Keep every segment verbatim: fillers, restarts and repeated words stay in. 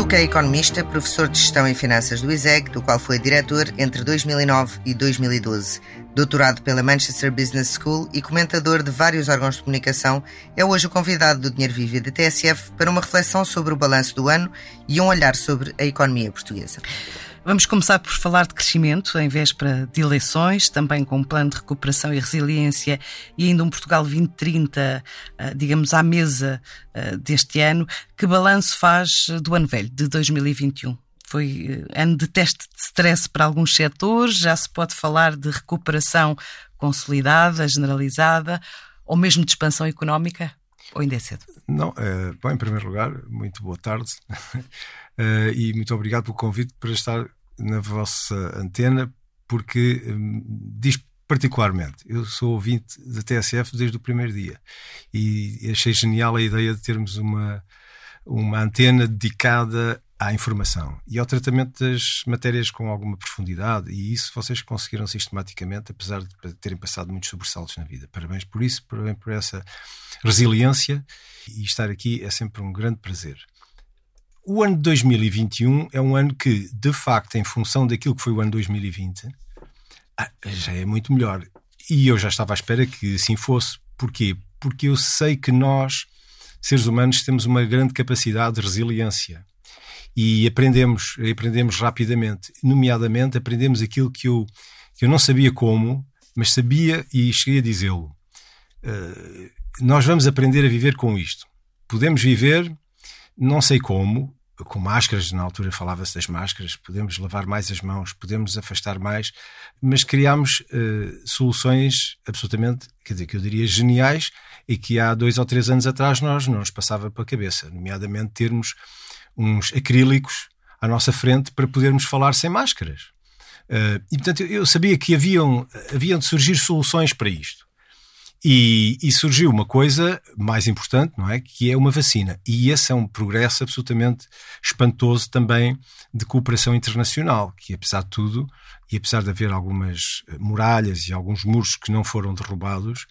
Duque é economista, professor de Gestão e Finanças do I S E G, do qual foi diretor entre dois mil e nove e dois mil e doze. Doutorado pela Manchester Business School e comentador de vários órgãos de comunicação, é hoje o convidado do Dinheiro Vivo e da T S F para uma reflexão sobre o balanço do ano e um olhar sobre a economia portuguesa. Vamos começar por falar de crescimento em véspera de eleições, também com um plano de recuperação e resiliência e ainda um Portugal vinte trinta, digamos, à mesa deste ano. Que balanço faz do ano velho, de dois mil e vinte e um? Foi ano de teste de stress para alguns setores, já se pode falar de recuperação consolidada, generalizada, ou mesmo de expansão económica? Ou ainda é cedo? Não, é, bom, em primeiro lugar, muito boa tarde uh, e muito obrigado pelo convite para estar na vossa antena, porque um, diz particularmente, eu sou ouvinte da T S F desde o primeiro dia e achei genial a ideia de termos uma, uma antena dedicada à informação e ao tratamento das matérias com alguma profundidade, e isso vocês conseguiram sistematicamente, apesar de terem passado muitos sobressaltos na vida. Parabéns por isso, parabéns por essa resiliência, e estar aqui é sempre um grande prazer. O ano de dois mil e vinte e um é um ano que, de facto, em função daquilo que foi o ano dois mil e vinte, já é muito melhor. E eu já estava à espera que assim fosse. Porquê? Porque eu sei que nós, seres humanos, temos uma grande capacidade de resiliência. E aprendemos, aprendemos rapidamente. Nomeadamente, aprendemos aquilo que eu, que eu não sabia como, mas sabia e cheguei a dizê-lo. Uh, nós vamos aprender a viver com isto. Podemos viver, não sei como, com máscaras, na altura falava-se das máscaras, podemos lavar mais as mãos, podemos afastar mais, mas criámos uh, soluções absolutamente, quer dizer, que eu diria geniais, e que há dois ou três anos atrás nós não nos passava pela cabeça, nomeadamente termos uns acrílicos à nossa frente para podermos falar sem máscaras. Uh, e, portanto, eu sabia que haviam, haviam de surgir soluções para isto. E, e surgiu uma coisa mais importante, não é? Que é uma vacina. E esse é um progresso absolutamente espantoso também de cooperação internacional, que apesar de tudo, e apesar de haver algumas muralhas e alguns muros que não foram derrubados,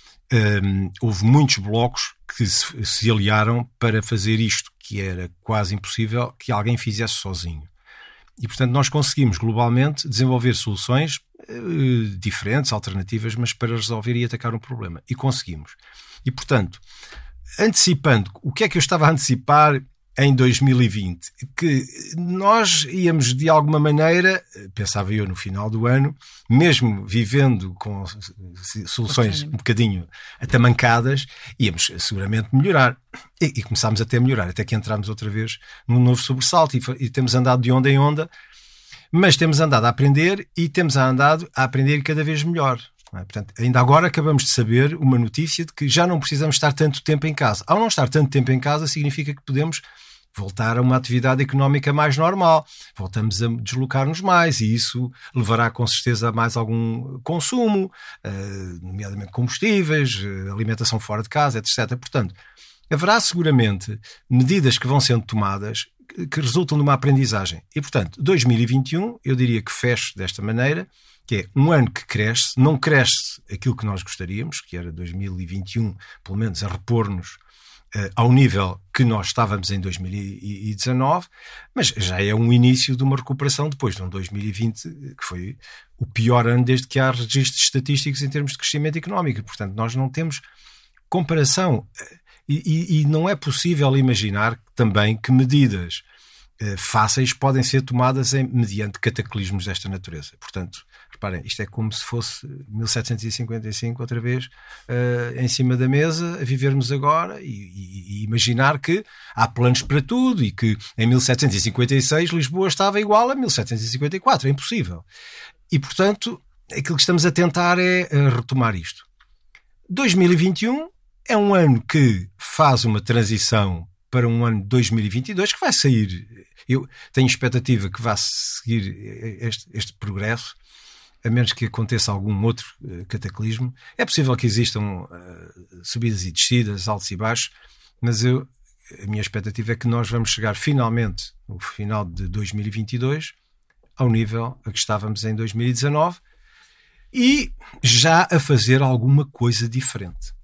um, houve muitos blocos que se, se aliaram para fazer isto, que era quase impossível que alguém fizesse sozinho. E, portanto, nós conseguimos globalmente desenvolver soluções uh, diferentes, alternativas, mas para resolver e atacar um problema. E conseguimos. E, portanto, antecipando, o que é que eu estava a antecipar em dois mil e vinte? Que nós íamos, de alguma maneira, pensava eu no final do ano, mesmo vivendo com soluções um bocadinho atamancadas, íamos seguramente melhorar. E, e começámos até a melhorar, até que entramos outra vez num novo sobressalto e, e temos andado de onda em onda, mas temos andado a aprender e temos andado a aprender cada vez melhor. Não é? Portanto, ainda agora acabamos de saber uma notícia de que já não precisamos estar tanto tempo em casa. Ao não estar tanto tempo em casa, significa que podemos voltar a uma atividade económica mais normal. Voltamos a deslocar-nos mais e isso levará com certeza a mais algum consumo, nomeadamente combustíveis, alimentação fora de casa, etcétera. Portanto, haverá seguramente medidas que vão sendo tomadas que resultam de uma aprendizagem. E, portanto, dois mil e vinte e um, eu diria que fecho desta maneira, que é um ano que cresce, não cresce aquilo que nós gostaríamos, que era dois mil e vinte e um, pelo menos a repor-nos Uh, ao nível que nós estávamos em dois mil e dezanove, mas já é um início de uma recuperação depois de um dois mil e vinte, que foi o pior ano desde que há registros estatísticos em termos de crescimento económico. Portanto, nós não temos comparação e, e, e não é possível imaginar também que medidas uh, fáceis podem ser tomadas em, mediante cataclismos desta natureza. Portanto, reparem, isto é como se fosse mil setecentos e cinquenta e cinco outra vez uh, em cima da mesa, a vivermos agora e, e, e imaginar que há planos para tudo e que em mil setecentos e cinquenta e seis Lisboa estava igual a mil setecentos e cinquenta e quatro. É impossível. E, portanto, aquilo que estamos a tentar é uh, retomar isto. dois mil e vinte e um é um ano que faz uma transição para um ano de dois mil e vinte e dois que vai sair. Eu tenho expectativa que vá seguir este, este progresso, a menos que aconteça algum outro uh, cataclismo. É possível que existam uh, subidas e descidas, altos e baixos, mas eu, a minha expectativa é que nós vamos chegar finalmente, no final de dois mil e vinte e dois, ao nível a que estávamos em dois mil e dezanove e já a fazer alguma coisa diferente.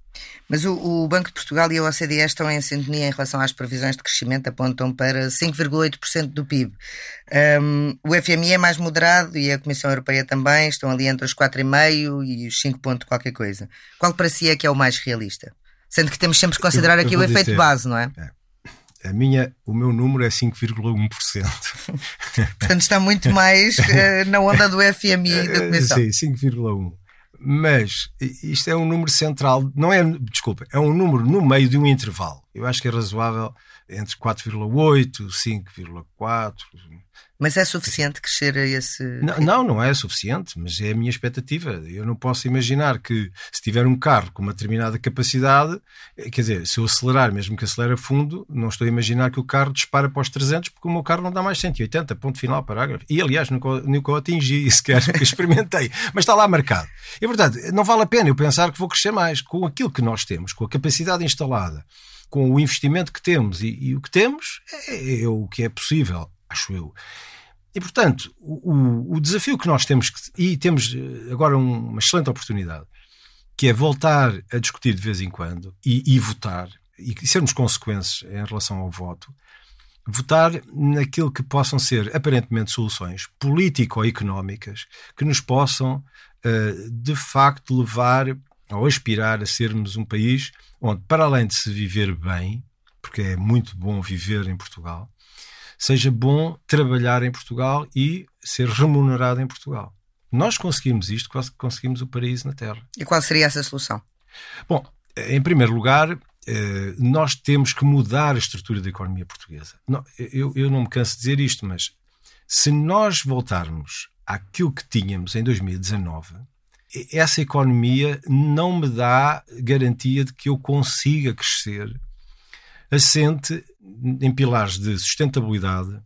Mas o, o Banco de Portugal e a O C D E estão em sintonia em relação às previsões de crescimento, apontam para cinco vírgula oito por cento do P I B. Um, o F M I é mais moderado e a Comissão Europeia também, estão ali entre os quatro vírgula cinco e os cinco ponto qualquer coisa. Qual para si é que é o mais realista? Sendo que temos sempre que considerar eu, eu aqui o efeito dizer, base, não é? é. A minha, o meu número é cinco vírgula um por cento. Portanto está muito mais uh, na onda do F M I e da Comissão. Sim, cinco vírgula um por cento. Mas isto é um número central, não é, desculpa, é um número no meio de um intervalo. Eu acho que é razoável entre quatro vírgula oito, cinco vírgula quatro. Mas é suficiente crescer a esse... Não, não, não é suficiente, mas é a minha expectativa. Eu não posso imaginar que se tiver um carro com uma determinada capacidade, quer dizer, se eu acelerar, mesmo que acelere a fundo, não estou a imaginar que o carro dispara para os trezentos, porque o meu carro não dá mais cento e oitenta, ponto final, parágrafo. E, aliás, nunca, nunca o atingi sequer, porque experimentei. Mas está lá marcado. E, portanto, não vale a pena eu pensar que vou crescer mais. Com aquilo que nós temos, com a capacidade instalada, com o investimento que temos e, e o que temos, é, é o que é possível, acho eu. E, portanto, o, o desafio que nós temos, que, e temos agora um, uma excelente oportunidade, que é voltar a discutir de vez em quando e, e votar, e sermos consequentes em relação ao voto, votar naquilo que possam ser, aparentemente, soluções político-económicas que nos possam, uh, de facto, levar ou aspirar a sermos um país onde, para além de se viver bem, porque é muito bom viver em Portugal, seja bom trabalhar em Portugal e ser remunerado em Portugal. Nós conseguimos isto, conseguimos o paraíso na Terra. E qual seria essa solução? Bom, em primeiro lugar, nós temos que mudar a estrutura da economia portuguesa. Eu, eu não me canso de dizer isto, mas se nós voltarmos àquilo que tínhamos em dois mil e dezanove, essa economia não me dá garantia de que eu consiga crescer assente em pilares de sustentabilidade,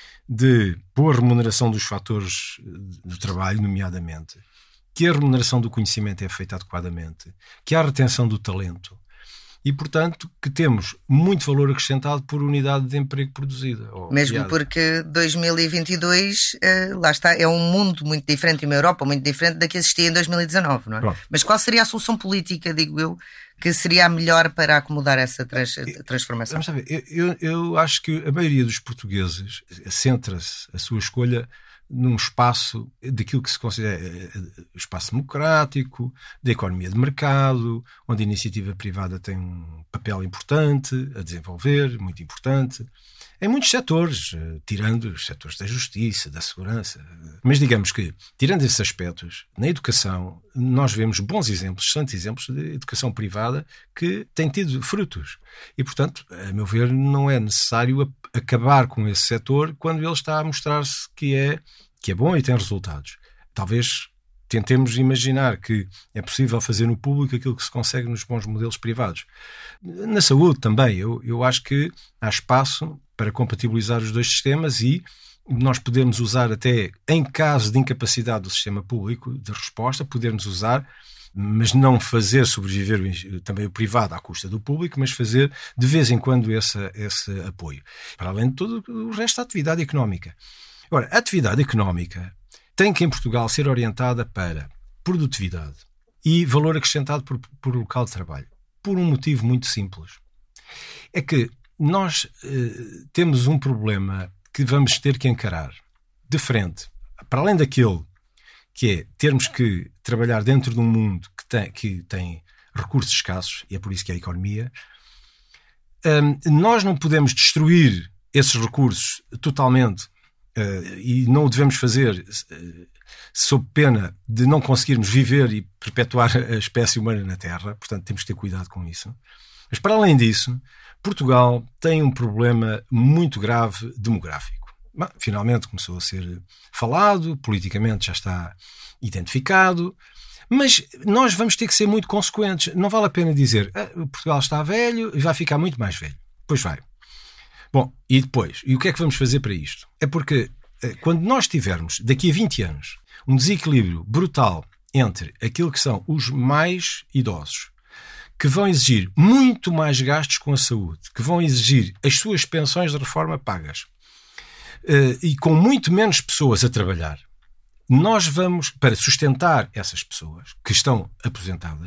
de boa remuneração dos fatores do trabalho, nomeadamente, que a remuneração do conhecimento é feita adequadamente, que há retenção do talento e, portanto, que temos muito valor acrescentado por unidade de emprego produzida. Mesmo criada. Porque dois mil e vinte e dois, uh, lá está, é um mundo muito diferente, uma Europa muito diferente da que existia em dois mil e dezanove, não é? Pronto. Mas qual seria a solução política, digo eu, que seria a melhor para acomodar essa trans, transformação? Vamos saber, eu, eu, eu acho que a maioria dos portugueses centra-se a sua escolha num espaço daquilo que se considera o espaço democrático, da economia de mercado, onde a iniciativa privada tem um papel importante a desenvolver, muito importante, em muitos setores, tirando os setores da justiça, da segurança. Mas digamos que, tirando esses aspectos, na educação, nós vemos bons exemplos, excelentes exemplos de educação privada que tem tido frutos. E, portanto, a meu ver, não é necessário acabar com esse setor quando ele está a mostrar-se que é, que é bom e tem resultados. Talvez tentemos imaginar que é possível fazer no público aquilo que se consegue nos bons modelos privados. Na saúde também, eu, eu acho que há espaço para compatibilizar os dois sistemas e nós podemos usar até, em caso de incapacidade do sistema público de resposta, podermos usar, mas não fazer sobreviver também o privado à custa do público, mas fazer de vez em quando esse, esse apoio. Para além de todo o resto da atividade económica. Agora, a atividade económica tem que em Portugal ser orientada para produtividade e valor acrescentado por, por local de trabalho. Por um motivo muito simples. É que nós eh, temos um problema que vamos ter que encarar de frente, para além daquele que é termos que trabalhar dentro de um mundo que tem, que tem recursos escassos, e é por isso que é a economia, um, nós não podemos destruir esses recursos totalmente uh, e não o devemos fazer uh, sob pena de não conseguirmos viver e perpetuar a espécie humana na Terra, portanto temos que ter cuidado com isso. Mas para além disso, Portugal tem um problema muito grave demográfico. Bom, finalmente começou a ser falado, politicamente já está identificado, mas nós vamos ter que ser muito consequentes. Não vale a pena dizer ah, Portugal está velho e vai ficar muito mais velho. Pois vai. Bom, e depois? E o que é que vamos fazer para isto? É porque quando nós tivermos, daqui a vinte anos, um desequilíbrio brutal entre aquilo que são os mais idosos, que vão exigir muito mais gastos com a saúde, que vão exigir as suas pensões de reforma pagas, uh, e com muito menos pessoas a trabalhar, nós vamos, para sustentar essas pessoas que estão aposentadas,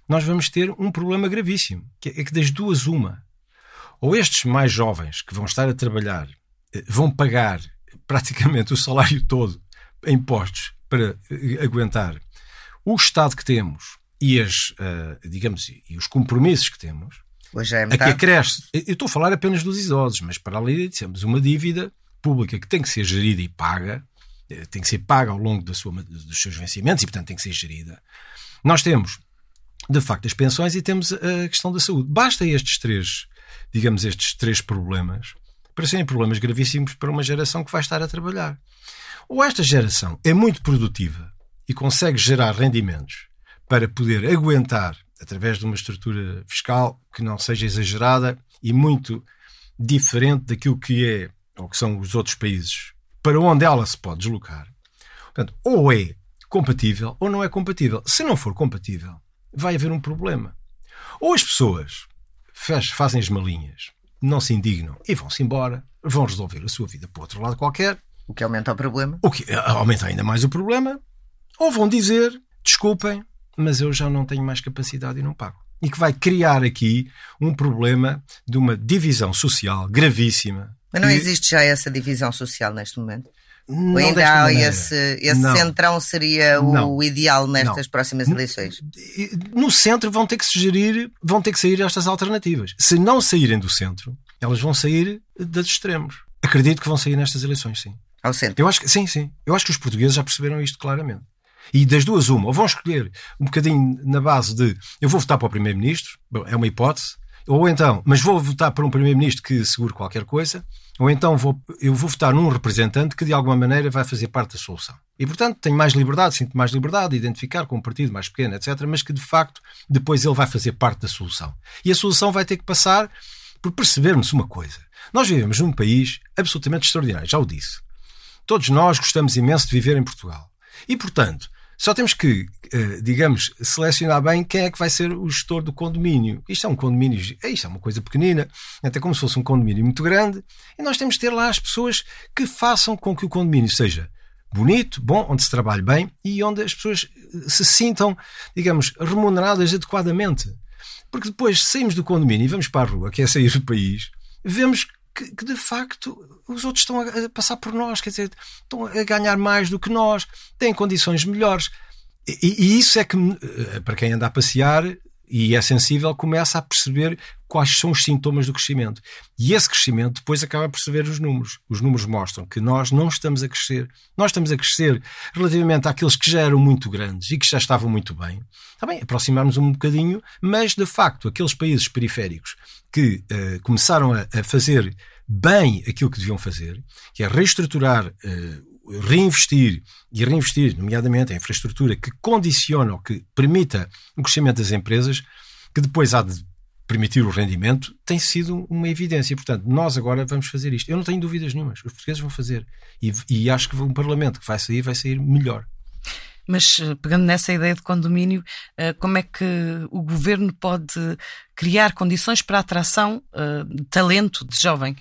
nós vamos ter um problema gravíssimo, que é que das duas uma. Ou estes mais jovens que vão estar a trabalhar vão pagar praticamente o salário todo em impostos para aguentar o Estado que temos e, as, uh, digamos, e os compromissos que temos. Hoje é a que acresce. Eu estou a falar apenas dos idosos, mas para além disso, temos uma dívida pública que tem que ser gerida e paga, tem que ser paga ao longo da sua, dos seus vencimentos e, portanto, tem que ser gerida. Nós temos, de facto, as pensões e temos a questão da saúde. Basta estes três, digamos, estes três problemas para serem problemas gravíssimos para uma geração que vai estar a trabalhar. Ou esta geração é muito produtiva e consegue gerar rendimentos para poder aguentar, através de uma estrutura fiscal que não seja exagerada e muito diferente daquilo que é, ou que são os outros países, para onde ela se pode deslocar. Portanto, ou é compatível ou não é compatível. Se não for compatível, vai haver um problema. Ou as pessoas fazem as malinhas, não se indignam e vão-se embora, vão resolver a sua vida para outro lado qualquer. O que aumenta o problema. O que aumenta ainda mais o problema. Ou vão dizer, desculpem, mas eu já não tenho mais capacidade e não pago. E que vai criar aqui um problema de uma divisão social gravíssima. Mas não e... existe já essa divisão social neste momento? Não. Ou ainda há esse, esse centrão seria o não. ideal nestas não. próximas eleições? No centro vão ter que se gerir, vão ter que sair estas alternativas. Se não saírem do centro, elas vão sair dos extremos. Acredito que vão sair nestas eleições, sim. Ao centro? Eu acho que, sim, sim. Eu acho que os portugueses já perceberam isto claramente. E das duas uma, ou vão escolher um bocadinho na base de eu vou votar para o Primeiro-Ministro, é uma hipótese, ou então, mas vou votar para um Primeiro-Ministro que segure qualquer coisa, ou então vou, eu vou votar num representante que de alguma maneira vai fazer parte da solução. E portanto tenho mais liberdade, sinto mais liberdade de identificar com um partido mais pequeno, etcétera, mas que de facto depois ele vai fazer parte da solução. E a solução vai ter que passar por percebermos uma coisa. Nós vivemos num país absolutamente extraordinário, já o disse. Todos nós gostamos imenso de viver em Portugal. E, portanto, só temos que, digamos, selecionar bem quem é que vai ser o gestor do condomínio. Isto é um condomínio, isto é uma coisa pequenina, até como se fosse um condomínio muito grande, e nós temos de ter lá as pessoas que façam com que o condomínio seja bonito, bom, onde se trabalhe bem e onde as pessoas se sintam, digamos, remuneradas adequadamente. Porque depois saímos do condomínio e vamos para a rua, que é sair do país, vemos Que, que de facto os outros estão a passar por nós, quer dizer, estão a ganhar mais do que nós, têm condições melhores. E, e isso é que, para quem anda a passear e é sensível, começa a perceber quais são os sintomas do crescimento. E esse crescimento depois acaba por perceber os números. Os números mostram que nós não estamos a crescer. Nós estamos a crescer relativamente àqueles que já eram muito grandes e que já estavam muito bem. Está bem, aproximarmos um bocadinho, mas de facto aqueles países periféricos que uh, começaram a, a fazer bem aquilo que deviam fazer, que é reestruturar, uh, reinvestir e reinvestir, nomeadamente, em infraestrutura que condiciona ou que permita o crescimento das empresas, que depois há de permitir o rendimento, tem sido uma evidência. Portanto, nós agora vamos fazer isto. Eu não tenho dúvidas nenhumas. Os portugueses vão fazer. E, e acho que um Parlamento que vai sair, vai sair melhor. Mas, pegando nessa ideia de condomínio, como é que o governo pode criar condições para a atração de talento de jovem?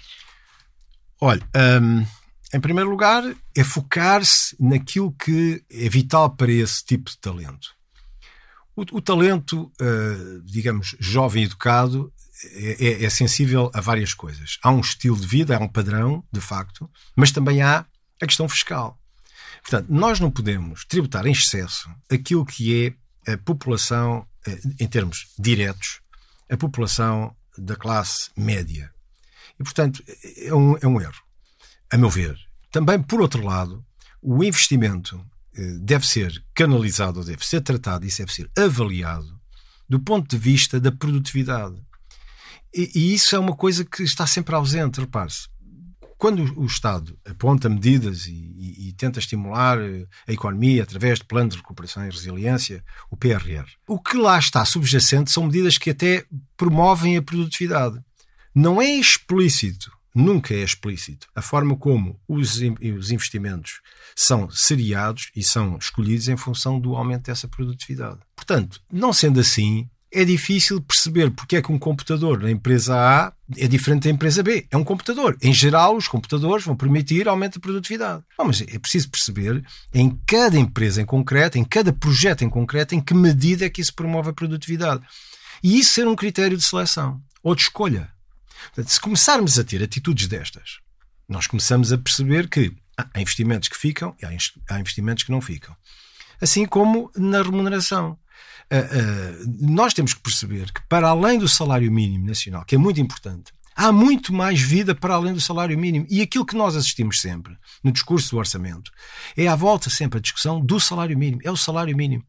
Olha, um, em primeiro lugar, é focar-se naquilo que é vital para esse tipo de talento. O, o talento, uh, digamos, jovem educado, é, é sensível a várias coisas. Há um estilo de vida, há um padrão, de facto, mas também há a questão fiscal. Portanto, nós não podemos tributar em excesso aquilo que é a população, em termos diretos, a população da classe média. E, portanto, é um, é um erro, a meu ver. Também, por outro lado, o investimento deve ser canalizado, deve ser tratado, isso deve ser avaliado do ponto de vista da produtividade. E, e isso é uma coisa que está sempre ausente, repare-se. Quando o Estado aponta medidas e, e, e tenta estimular a economia através de plano de recuperação e resiliência, o P R R, o que lá está subjacente são medidas que até promovem a produtividade. Não é explícito, nunca é explícito, a forma como os, os investimentos são seriados e são escolhidos em função do aumento dessa produtividade. Portanto, não sendo assim, é difícil perceber porque é que um computador na empresa A é diferente da empresa B. É um computador. Em geral, os computadores vão permitir aumento de produtividade. Não, mas é preciso perceber em cada empresa em concreto, em cada projeto em concreto, em que medida é que isso promove a produtividade. E isso ser um critério de seleção ou de escolha. Portanto, se começarmos a ter atitudes destas, nós começamos a perceber que há investimentos que ficam e há investimentos que não ficam. Assim como na remuneração. Uh, uh, nós temos que perceber que, para além do salário mínimo nacional, que é muito importante, há muito mais vida para além do salário mínimo. E aquilo que nós assistimos sempre no discurso do orçamento é à volta sempre a discussão do salário mínimo. É o salário mínimo.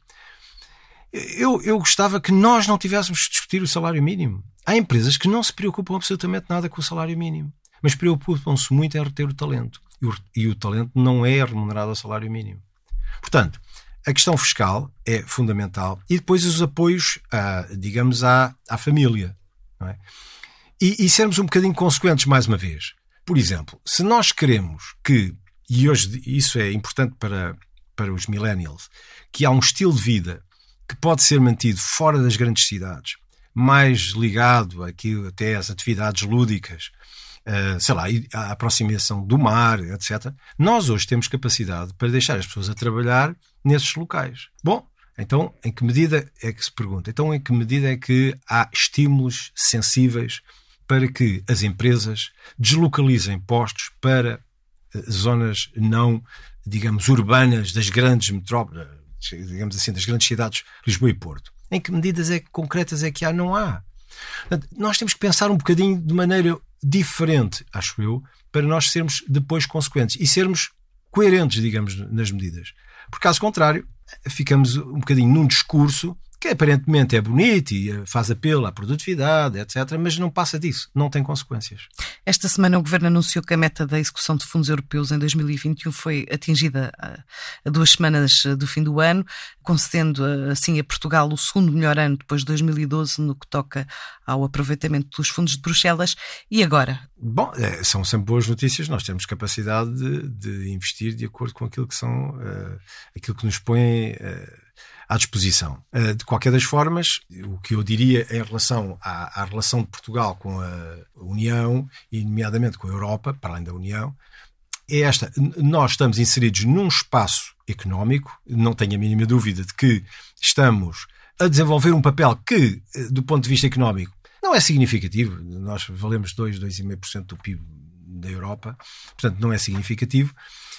Eu, eu gostava que nós não tivéssemos que discutir o salário mínimo. Há empresas que não se preocupam absolutamente nada com o salário mínimo, mas preocupam-se muito em reter o talento. E o, e o talento não é remunerado ao salário mínimo. Portanto, a questão fiscal é fundamental e depois os apoios, à, digamos, à, à família. Não é? e, e sermos um bocadinho consequentes mais uma vez. Por exemplo, se nós queremos que, e hoje isso é importante para, para os millennials, que há um estilo de vida que pode ser mantido fora das grandes cidades, mais ligado aqui até às atividades lúdicas, Uh, sei lá, a aproximação do mar, etcétera. Nós hoje temos capacidade para deixar as pessoas a trabalhar nesses locais. Bom, então em que medida é que se pergunta? Então em que medida é que há estímulos sensíveis para que as empresas deslocalizem postos para uh, zonas não, digamos, urbanas das grandes metrópoles, digamos assim, das grandes cidades, Lisboa e Porto? Em que medidas é que, concretas é que há? Não há. Portanto, nós temos que pensar um bocadinho de maneira diferente, acho eu, para nós sermos depois consequentes e sermos coerentes, digamos, nas medidas. Por caso contrário, ficamos um bocadinho num discurso que aparentemente é bonito e faz apelo à produtividade, etcétera, mas não passa disso, não tem consequências. Esta semana o Governo anunciou que a meta da execução de fundos europeus em dois mil e vinte e um foi atingida a duas semanas do fim do ano, concedendo assim a Portugal o segundo melhor ano depois de dois mil e doze no que toca ao aproveitamento dos fundos de Bruxelas. E agora? Bom, são sempre boas notícias, nós temos capacidade de, de investir de acordo com aquilo que são, uh, aquilo que nos põe uh, à disposição. De qualquer das formas, o que eu diria em relação à, à relação de Portugal com a União, e nomeadamente com a Europa, para além da União, é esta. Nós estamos inseridos num espaço económico, não tenho a mínima dúvida de que estamos a desenvolver um papel que, do ponto de vista económico, não é significativo. Nós valemos dois, dois vírgula cinco por cento do P I B da Europa, portanto não é significativo.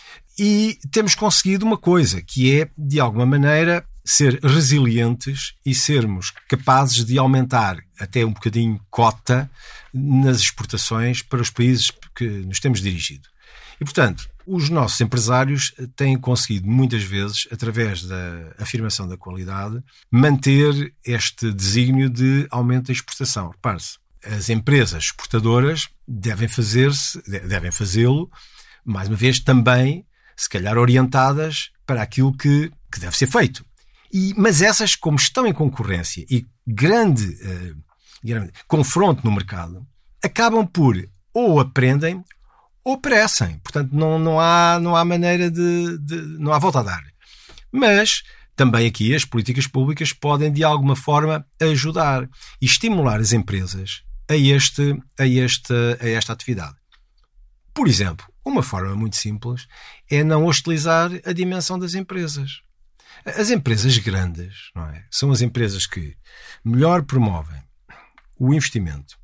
E temos conseguido uma coisa, que é, de alguma maneira, ser resilientes e sermos capazes de aumentar até um bocadinho cota nas exportações para os países que nos temos dirigido. E, portanto, os nossos empresários têm conseguido muitas vezes, através da afirmação da qualidade, manter este desígnio de aumento da exportação. Repare-se, as empresas exportadoras devem fazer-se, devem fazê-lo, mais uma vez, também, se calhar, orientadas para aquilo que, que deve ser feito. E, mas essas, como estão em concorrência e grande, uh, grande confronto no mercado, acabam por ou aprendem ou perecem. Portanto, não, não, há, não há maneira de, de... não há volta a dar. Mas também aqui as políticas públicas podem, de alguma forma, ajudar e estimular as empresas a, este, a, este, a esta atividade. Por exemplo, uma forma muito simples é não hostilizar a dimensão das empresas. As empresas grandes, não é? São as empresas que melhor promovem o investimento,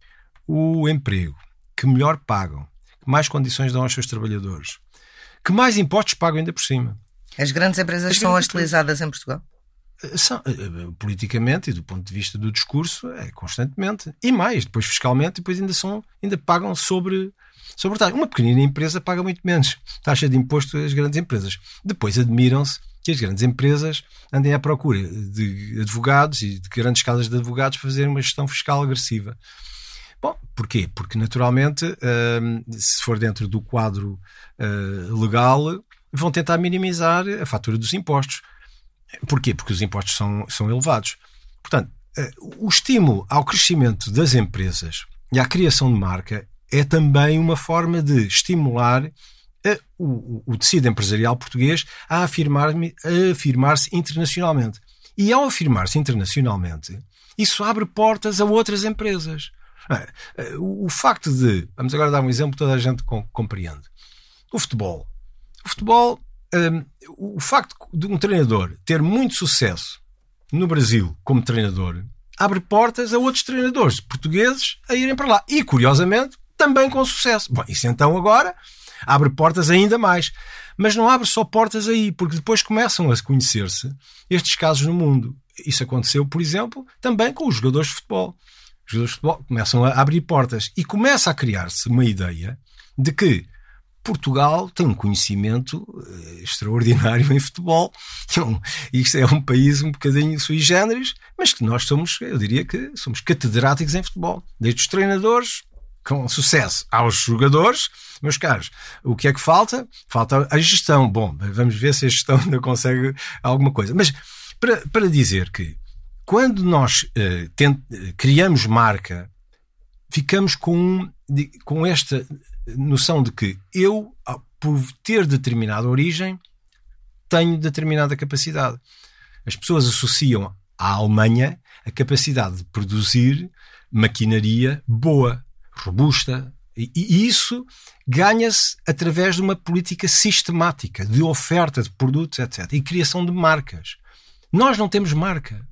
o emprego, que melhor pagam, que mais condições dão aos seus trabalhadores, que mais impostos pagam ainda por cima. As grandes empresas As são grandes hostilizadas empresas... em Portugal? São, politicamente e do ponto de vista do discurso, é constantemente. E mais, depois fiscalmente, depois ainda, são, ainda pagam sobre... sobre taxa. Uma pequenina empresa paga muito menos taxa de imposto das grandes empresas. Depois admiram-se que as grandes empresas andem à procura de advogados e de grandes casas de advogados para fazerem uma gestão fiscal agressiva. Bom, porquê? Porque, naturalmente, se for dentro do quadro legal, vão tentar minimizar a fatura dos impostos. Porquê? Porque os impostos são, são elevados. Portanto, o estímulo ao crescimento das empresas e à criação de marca é também uma forma de estimular a, o, o tecido empresarial português a afirmar, a afirmar-se internacionalmente. E ao afirmar-se internacionalmente, isso abre portas a outras empresas. O facto de, vamos agora dar um exemplo que toda a gente compreende. O futebol. O futebol, um, o facto de um treinador ter muito sucesso no Brasil como treinador abre portas a outros treinadores portugueses a irem para lá. E, curiosamente, também com sucesso. Bom, isso então agora abre portas ainda mais. Mas não abre só portas aí, porque depois começam a conhecer-se estes casos no mundo. Isso aconteceu, por exemplo, também com os jogadores de futebol. Os jogadores de futebol começam a abrir portas e começa a criar-se uma ideia de que Portugal tem um conhecimento extraordinário em futebol. Isto é um país um bocadinho sui generis, mas que nós somos, eu diria que somos catedráticos em futebol. Desde os treinadores, com sucesso, aos jogadores. Meus caros, o que é que falta? Falta a gestão. Bom, vamos ver se a gestão ainda consegue alguma coisa. Mas para, para dizer que quando nós uh, tent, criamos marca, ficamos com, de, com esta noção de que eu, por ter determinada origem, tenho determinada capacidade. As pessoas associam à Alemanha a capacidade de produzir maquinaria boa, robusta, e, e isso ganha-se através de uma política sistemática de oferta de produtos, etcétera, e criação de marcas. Nós não temos marca.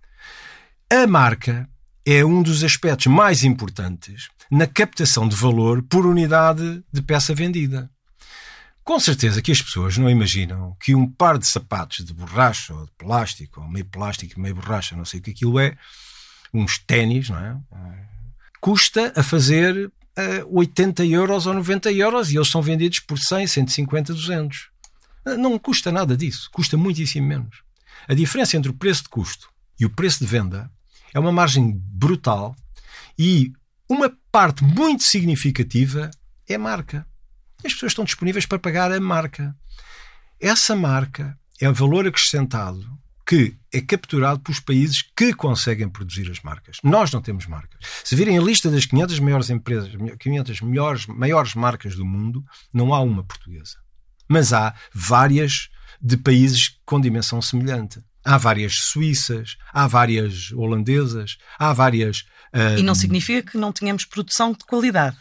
A marca é um dos aspectos mais importantes na captação de valor por unidade de peça vendida. Com certeza que as pessoas não imaginam que um par de sapatos de borracha ou de plástico, ou meio plástico e meio borracha, não sei o que aquilo é, uns ténis, não é? Custa a fazer uh, oitenta euros ou noventa euros e eles são vendidos por cem, cento e cinquenta, duzentos. Não custa nada disso. Custa muitíssimo menos. A diferença entre o preço de custo e o preço de venda é uma margem brutal e uma parte muito significativa é a marca. As pessoas estão disponíveis para pagar a marca. Essa marca é o valor acrescentado que é capturado pelos países que conseguem produzir as marcas. Nós não temos marcas. Se virem a lista das quinhentas maiores empresas, quinhentas maiores, maiores marcas do mundo, não há uma portuguesa. Mas há várias de países com dimensão semelhante. Há várias suíças, há várias holandesas, há várias... Uh... E não significa que não tenhamos produção de qualidade.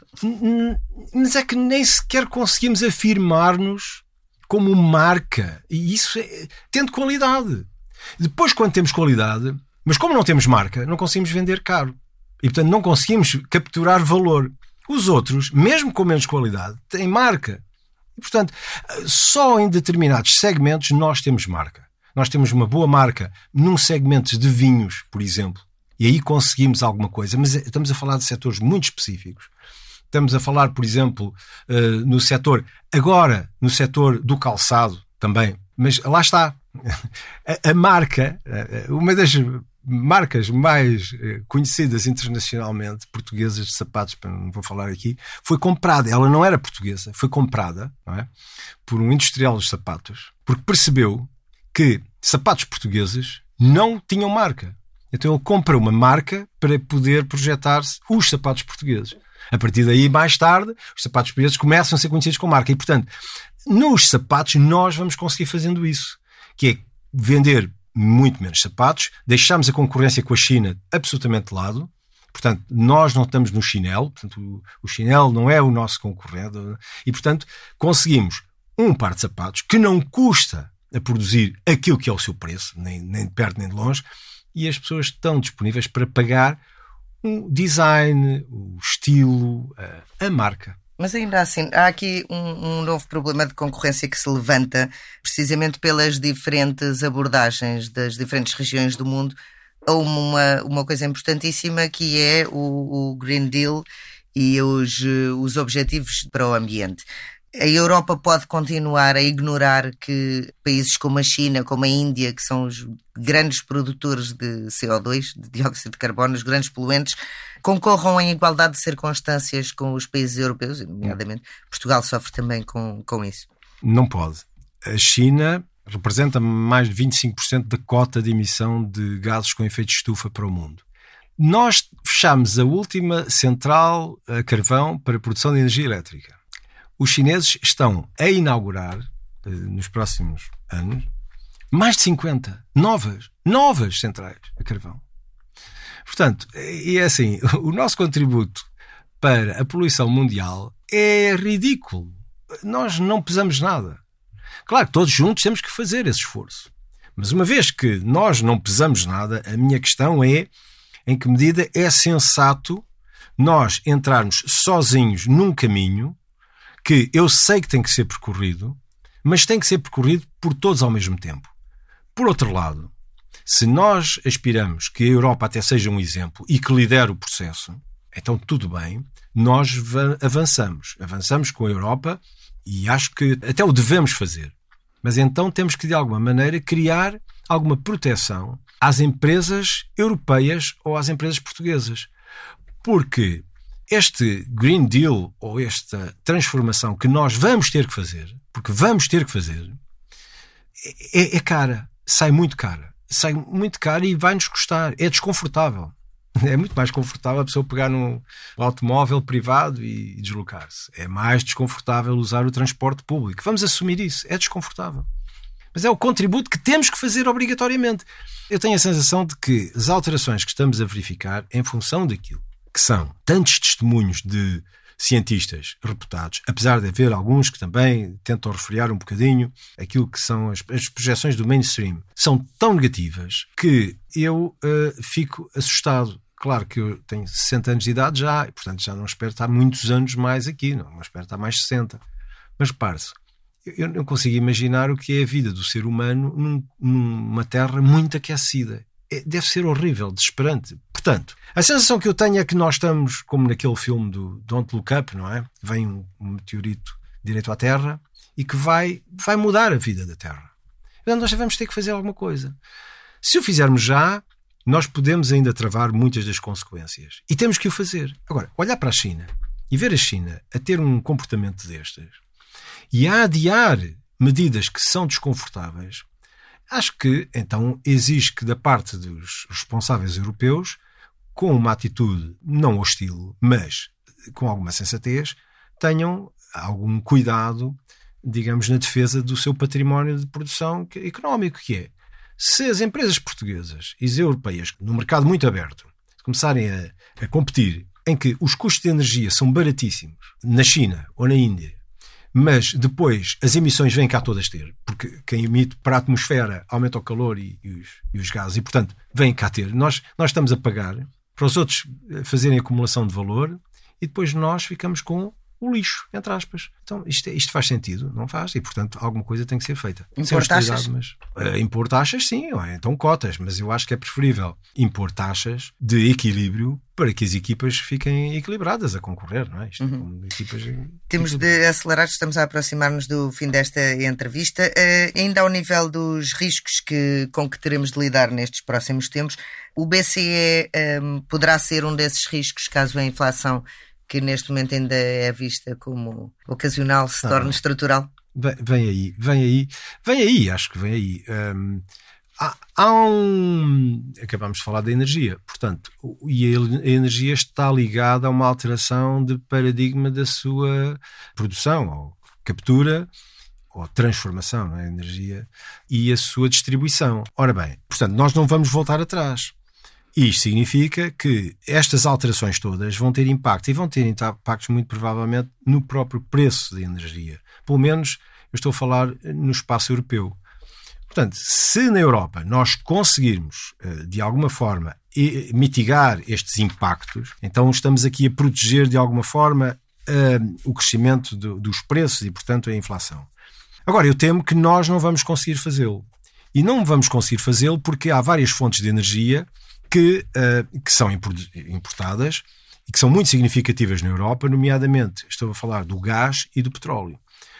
Mas é que nem sequer conseguimos afirmar-nos como marca. E isso é... tendo qualidade. Depois, quando temos qualidade, mas como não temos marca, não conseguimos vender caro. E, portanto, não conseguimos capturar valor. Os outros, mesmo com menos qualidade, têm marca. E, portanto, só em determinados segmentos nós temos marca. Nós temos uma boa marca num segmento de vinhos, por exemplo, e aí conseguimos alguma coisa, mas estamos a falar de setores muito específicos. Estamos a falar, por exemplo, no setor, agora no setor do calçado também, mas lá está. A, a marca, uma das marcas mais conhecidas internacionalmente, portuguesas de sapatos, não vou falar aqui, foi comprada. Ela não era portuguesa, foi comprada, não é? Por um industrial dos sapatos, porque percebeu que sapatos portugueses não tinham marca. Então ele compra uma marca para poder projetar-se os sapatos portugueses. A partir daí, mais tarde, os sapatos portugueses começam a ser conhecidos com marca. E, portanto, nos sapatos nós vamos conseguir fazendo isso, que é vender muito menos sapatos, deixamos a concorrência com a China absolutamente de lado. Portanto, nós não estamos no chinelo. Portanto, o, o chinelo não é o nosso concorrente. E, portanto, conseguimos um par de sapatos que não custa a produzir aquilo que é o seu preço, nem, nem de perto nem de longe, e as pessoas estão disponíveis para pagar o design, o estilo, a, a marca. Mas ainda assim, há aqui um, um novo problema de concorrência que se levanta precisamente pelas diferentes abordagens das diferentes regiões do mundo a uma, uma coisa importantíssima que é o, o Green Deal e os, os objetivos para o ambiente. A Europa pode continuar a ignorar que países como a China, como a Índia, que são os grandes produtores de C O dois, de dióxido de carbono, os grandes poluentes, concorram em igualdade de circunstâncias com os países europeus, nomeadamente Portugal sofre também com, com isso. Não pode. A China representa mais de vinte e cinco por cento da cota de emissão de gases com efeito de estufa para o mundo. Nós fechamos a última central a carvão para a produção de energia elétrica. Os chineses estão a inaugurar, nos próximos anos, mais de cinquenta novas, novas centrais a carvão. Portanto, e é assim, o nosso contributo para a poluição mundial é ridículo. Nós não pesamos nada. Claro que todos juntos temos que fazer esse esforço. Mas uma vez que nós não pesamos nada, a minha questão é em que medida é sensato nós entrarmos sozinhos num caminho que eu sei que tem que ser percorrido, mas tem que ser percorrido por todos ao mesmo tempo. Por outro lado, se nós aspiramos que a Europa até seja um exemplo e que lidere o processo, então tudo bem, nós avançamos. Avançamos com a Europa e acho que até o devemos fazer. Mas então temos que, de alguma maneira, criar alguma proteção às empresas europeias ou às empresas portuguesas. Porque este Green Deal ou esta transformação que nós vamos ter que fazer, porque vamos ter que fazer, é, é cara, sai muito cara. Sai muito cara e vai-nos custar. É desconfortável. É muito mais confortável a pessoa pegar num automóvel privado e deslocar-se. É mais desconfortável usar o transporte público. Vamos assumir isso. É desconfortável. Mas é o contributo que temos que fazer obrigatoriamente. Eu tenho a sensação de que as alterações que estamos a verificar em função daquilo que são tantos testemunhos de cientistas reputados, apesar de haver alguns que também tentam refriar um bocadinho aquilo que são as, as projeções do mainstream, são tão negativas que eu uh, fico assustado. Claro que eu tenho sessenta anos de idade já, e portanto já não espero estar muitos anos mais aqui, não, não espero estar mais sessenta. Mas repare-se, eu não consigo imaginar o que é a vida do ser humano num, numa terra muito aquecida. Deve ser horrível, desesperante. Portanto, a sensação que eu tenho é que nós estamos, como naquele filme do Don't Look Up, não é? Vem um, um meteorito direto à Terra e que vai, vai mudar a vida da Terra. Então nós vamos ter que fazer alguma coisa. Se o fizermos já, nós podemos ainda travar muitas das consequências. E temos que o fazer. Agora, olhar para a China e ver a China a ter um comportamento destes e a adiar medidas que são desconfortáveis, acho que, então, exige que da parte dos responsáveis europeus, com uma atitude não hostil, mas com alguma sensatez, tenham algum cuidado, digamos, na defesa do seu património de produção económico, que é, se as empresas portuguesas e as europeias, num mercado muito aberto, começarem a, a competir em que os custos de energia são baratíssimos, na China ou na Índia, mas depois as emissões vêm cá todas ter, porque quem emite para a atmosfera aumenta o calor e, e, os, e os gases, e portanto vêm cá ter. Nós, nós estamos a pagar para os outros fazerem acumulação de valor e depois nós ficamos com o lixo, entre aspas. Então isto, isto faz sentido? Não faz, e portanto alguma coisa tem que ser feita. Impor taxas? Mas, uh, impor taxas, sim, ou então cotas, mas eu acho que é preferível impor taxas de equilíbrio para que as equipas fiquem equilibradas a concorrer, não é? Isto, uhum. como equipas, Temos de acelerar, estamos a aproximar-nos do fim desta entrevista. Uh, ainda ao nível dos riscos que, com que teremos de lidar nestes próximos tempos, o B C E um, poderá ser um desses riscos caso a inflação, que neste momento ainda é vista como ocasional, se ah, torne estrutural? Vem, vem aí, vem aí, vem aí, acho que vem aí. Um, há, há um... Acabámos de falar da energia, portanto, e a, a energia está ligada a uma alteração de paradigma da sua produção, ou captura, ou transformação, não é? Energia, e a sua distribuição. Ora bem, portanto, nós não vamos voltar atrás. Isto significa que estas alterações todas vão ter impacto, e vão ter impactos muito provavelmente no próprio preço da energia. Pelo menos eu estou a falar no espaço europeu. Portanto, se na Europa nós conseguirmos, de alguma forma, mitigar estes impactos, então estamos aqui a proteger de alguma forma o crescimento dos preços e, portanto, a inflação. Agora, eu temo que nós não vamos conseguir fazê-lo. E não vamos conseguir fazê-lo porque há várias fontes de energia Que, uh, que são importadas e que são muito significativas na Europa, nomeadamente, estou a falar do gás e do petróleo.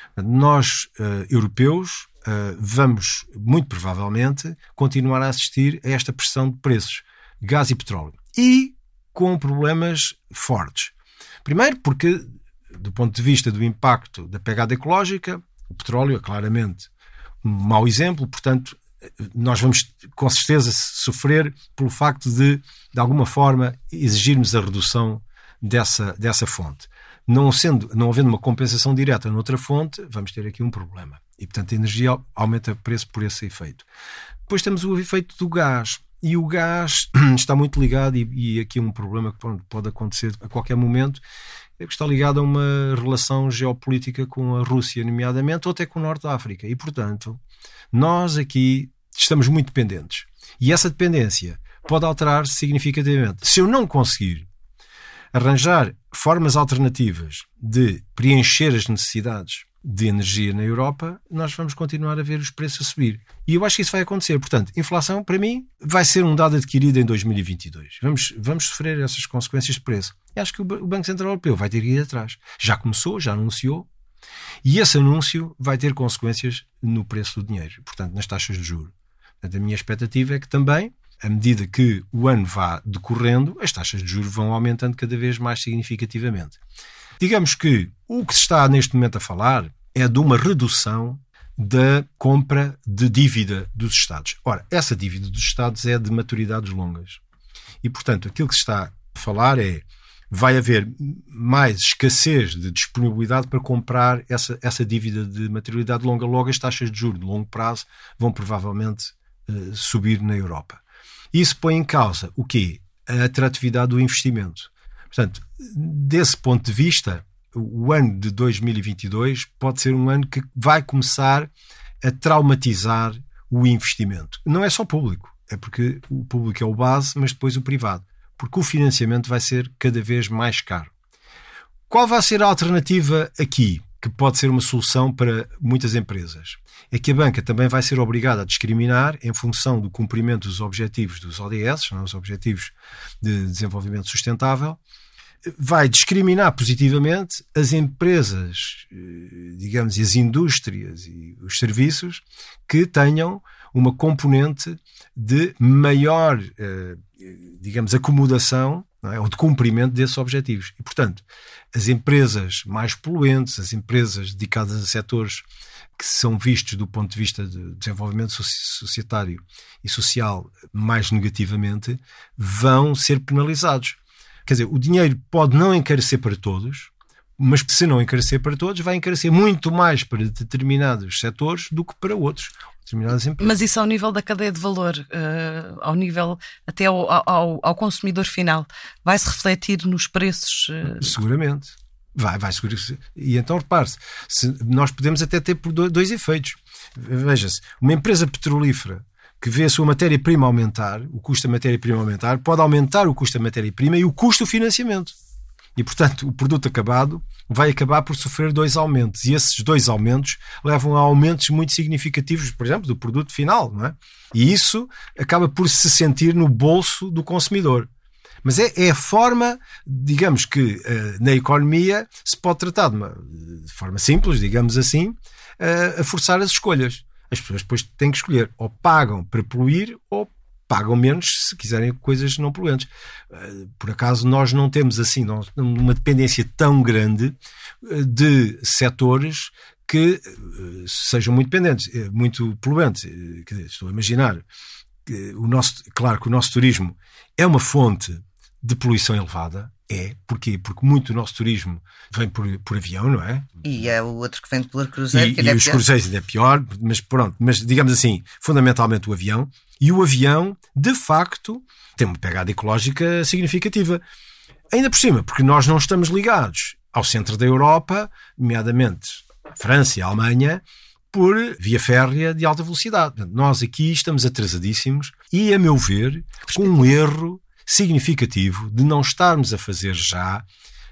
Nós, uh, europeus, uh, vamos, muito provavelmente, continuar a assistir a esta pressão de preços, gás e petróleo. E com problemas fortes. Primeiro porque, do ponto de vista do impacto da pegada ecológica, o petróleo é claramente um mau exemplo, portanto, nós vamos com certeza sofrer pelo facto de, de alguma forma, exigirmos a redução dessa, dessa fonte. Não, sendo, não havendo uma compensação direta noutra fonte, vamos ter aqui um problema. E, portanto, a energia aumenta o preço por esse efeito. Depois temos o efeito do gás. e o gás está muito ligado, e, e aqui um problema que pode acontecer a qualquer momento, é que está ligado a uma relação geopolítica com a Rússia, nomeadamente, ou até com o Norte da África. E, portanto, nós aqui estamos muito dependentes. E essa dependência pode alterar-se significativamente. Se eu não conseguir arranjar formas alternativas de preencher as necessidades de energia na Europa, nós vamos continuar a ver os preços a subir. E eu acho que isso vai acontecer. Portanto, inflação, para mim, vai ser um dado adquirido em dois mil e vinte e dois. Vamos, vamos sofrer essas consequências de preço. E acho que o Banco Central Europeu vai ter que ir atrás. Já começou, já anunciou. E esse anúncio vai ter consequências no preço do dinheiro. Portanto, nas taxas de juros. Portanto, a minha expectativa é que também, à medida que o ano vá decorrendo, as taxas de juros vão aumentando cada vez mais significativamente. Digamos que o que se está neste momento a falar é de uma redução da compra de dívida dos Estados. Ora, essa dívida dos Estados é de maturidades longas. E, portanto, aquilo que se está a falar é vai haver mais escassez de disponibilidade para comprar essa, essa dívida de maturidade longa. Logo, as taxas de juros de longo prazo vão provavelmente uh, subir na Europa. Isso põe em causa o quê? A atratividade do investimento. Portanto, desse ponto de vista, o ano de dois mil e vinte e dois pode ser um ano que vai começar a traumatizar o investimento. Não é só público, é porque o público é o base, mas depois o privado. Porque o financiamento vai ser cada vez mais caro. Qual vai ser a alternativa aqui, que pode ser uma solução para muitas empresas? É que a banca também vai ser obrigada a discriminar em função do cumprimento dos objetivos dos O D S, não, os Objetivos de Desenvolvimento Sustentável, vai discriminar positivamente as empresas, digamos, e as indústrias e os serviços que tenham uma componente de maior, digamos, acomodação, não é? Ou de cumprimento desses objetivos. E, portanto, as empresas mais poluentes, as empresas dedicadas a setores que são vistos do ponto de vista de desenvolvimento societário e social mais negativamente, vão ser penalizados. Quer dizer, o dinheiro pode não encarecer para todos, mas se não encarecer para todos, vai encarecer muito mais para determinados setores do que para outros. Determinadas empresas. Mas isso ao nível da cadeia de valor, uh, ao nível até ao, ao, ao consumidor final, vai-se refletir nos preços? Uh... Seguramente. Vai, vai seguramente. E então, repare-se, se, nós podemos até ter por dois efeitos. Veja-se, uma empresa petrolífera que vê a sua matéria-prima aumentar, o custo da matéria-prima aumentar, pode aumentar o custo da matéria-prima e o custo do financiamento. E, portanto, o produto acabado vai acabar por sofrer dois aumentos. E esses dois aumentos levam a aumentos muito significativos, por exemplo, do produto final, não é? E isso acaba por se sentir no bolso do consumidor. Mas é, é a forma, digamos que uh, na economia se pode tratar de, uma, de forma simples, digamos assim, uh, a forçar as escolhas. As pessoas depois têm que escolher, ou pagam para poluir, ou pagam menos se quiserem coisas não poluentes. Por acaso nós não temos assim uma dependência tão grande de setores que sejam muito dependentes, muito poluentes. Quer dizer, estou a imaginar que o nosso, claro que o nosso turismo é uma fonte de poluição elevada. É. Porquê? Porque muito do nosso turismo vem por, por avião, não é? E é o outro que vem por cruzeiro. E, que e é os pior. cruzeiros ainda é pior, mas pronto. Mas digamos assim, fundamentalmente o avião. E o avião, de facto, tem uma pegada ecológica significativa. Ainda por cima, porque nós não estamos ligados ao centro da Europa, nomeadamente a França e a Alemanha, por via férrea de alta velocidade. Portanto, nós aqui estamos atrasadíssimos e, a meu ver, com um erro significativo de não estarmos a fazer já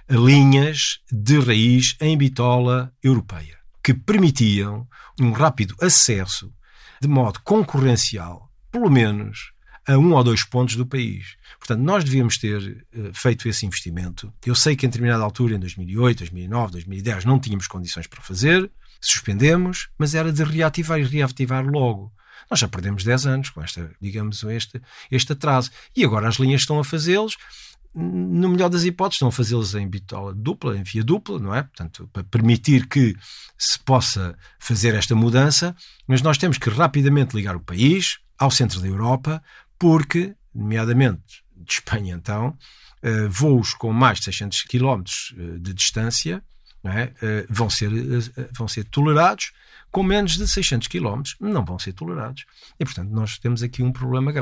linhas de raiz em bitola europeia, que permitiam um rápido acesso de modo concorrencial, pelo menos, a um ou dois pontos do país. Portanto, nós devíamos ter uh, feito esse investimento. Eu sei que em determinada altura, em dois mil e oito, dois mil e nove, dois mil e dez, não tínhamos condições para fazer, suspendemos, mas era de reativar e reativar logo. Nós já perdemos dez anos com esta, digamos, este, este atraso. E agora as linhas estão a fazê-los, no melhor das hipóteses, estão a fazê-los em bitola dupla, em via dupla, não é? Portanto, para permitir que se possa fazer esta mudança, mas nós temos que rapidamente ligar o país ao centro da Europa, porque, nomeadamente de Espanha então, uh, voos com mais de seiscentos quilómetros de distância, não é? uh, vão ser, uh, vão ser tolerados, com menos de seiscentos quilómetros não vão ser tolerados. E, portanto, nós temos aqui um problema grave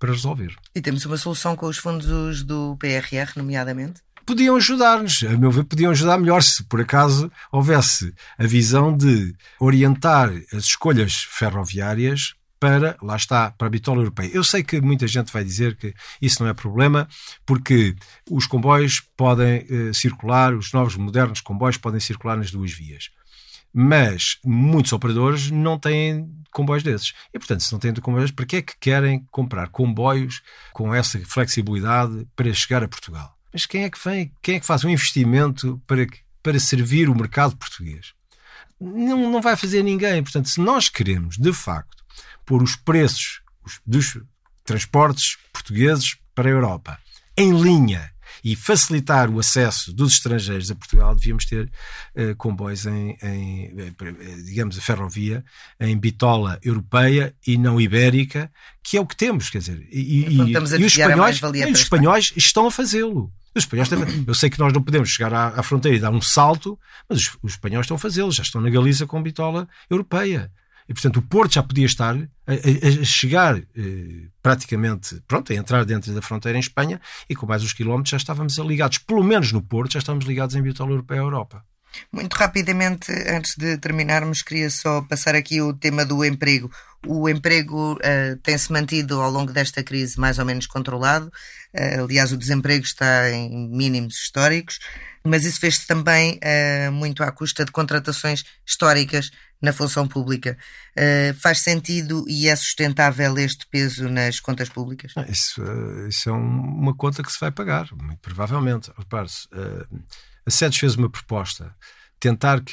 para resolver. E temos uma solução com os fundos do P R R, nomeadamente? Podiam ajudar-nos, a meu ver, podiam ajudar melhor se por acaso houvesse a visão de orientar as escolhas ferroviárias para, lá está, para a bitola europeia. Eu sei que muita gente vai dizer que isso não é problema, porque os comboios podem eh, circular, os novos modernos comboios podem circular nas duas vias. Mas muitos operadores não têm comboios desses. E, portanto, se não têm comboios, para que é que querem comprar comboios com essa flexibilidade para chegar a Portugal? Mas quem é que vem? Quem é que faz um investimento para, para servir o mercado português? Não, não vai fazer ninguém. Portanto, se nós queremos, de facto, pôr os preços dos transportes portugueses para a Europa em linha e facilitar o acesso dos estrangeiros a Portugal, devíamos ter uh, comboios em, em, digamos, a ferrovia em bitola europeia e não ibérica, que é o que temos, quer dizer, e, e, e os espanhóis, e os espanhóis estão a fazê-lo. Os espanhóis também, eu sei que nós não podemos chegar à, à fronteira e dar um salto, mas os, os espanhóis estão a fazê-lo, já estão na Galiza com bitola europeia. E, portanto, o Porto já podia estar a, a, a chegar eh, praticamente, pronto, a entrar dentro da fronteira em Espanha, e com mais uns quilómetros já estávamos ligados, pelo menos no Porto, já estávamos ligados em bitola europeia à Europa. Muito rapidamente, antes de terminarmos, queria só passar aqui o tema do emprego. O emprego uh, tem-se mantido ao longo desta crise mais ou menos controlado. Uh, aliás, o desemprego está em mínimos históricos, mas isso fez-se também uh, muito à custa de contratações históricas na função pública. Uh, faz sentido e é sustentável este peso nas contas públicas? Não, isso, uh, isso é um, uma conta que se vai pagar, muito provavelmente. Repare-se, uh, a SEDES fez uma proposta, tentar que